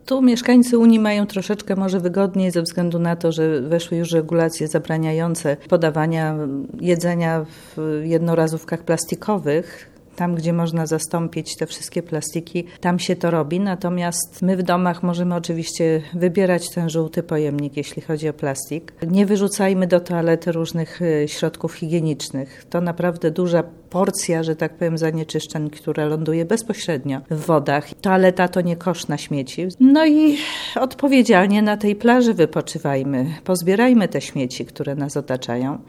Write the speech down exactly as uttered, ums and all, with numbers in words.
Tu mieszkańcy Unii mają troszeczkę może wygodniej ze względu na to, że weszły już regulacje zabraniające podawania jedzenia w jednorazówkach plastikowych. Tam, gdzie można zastąpić te wszystkie plastiki, tam się to robi. Natomiast my w domach możemy oczywiście wybierać ten żółty pojemnik, jeśli chodzi o plastik. Nie wyrzucajmy do toalety różnych środków higienicznych. To naprawdę duża porcja, że tak powiem, zanieczyszczeń, która ląduje bezpośrednio w wodach. Toaleta to nie kosz na śmieci. No i odpowiedzialnie na tej plaży wypoczywajmy. Pozbierajmy te śmieci, które nas otaczają.